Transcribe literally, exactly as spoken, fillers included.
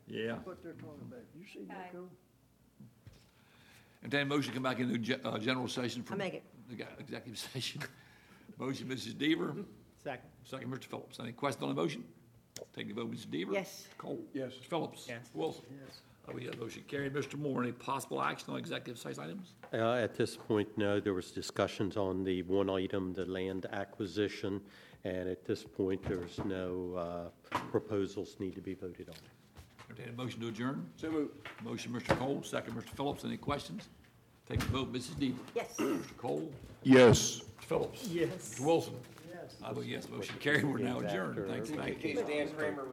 Yeah. What they're talking about. You see that go? Entertain a motion to come back into ge- uh, general session for. I make it. the ga- Executive session. Motion, Missus Deaver. Second. Second, Mister Phillips. Any questions on the motion? Take the vote, Missus Deaver. Yes. Cole. Yes. Mister Phillips. Yes. Wilson. Yes. Uh, we have motion carried. Mister Moore, any possible action on executive session items? Uh, At this point, no. There was discussions on the one item, the land acquisition, and at this point, there's no uh, proposals need to be voted on. Entertain a motion to adjourn. So moved. Motion, Mister Cole. Second, Mister Phillips. Any questions? Take the vote, Missus Deaver. Yes. Mister Cole. Yes. Mister Phillips. Yes. Mister Wilson. Yes. I vote yes. Motion carried. We're now adjourned. Thanks. Thank you. Dan Kramer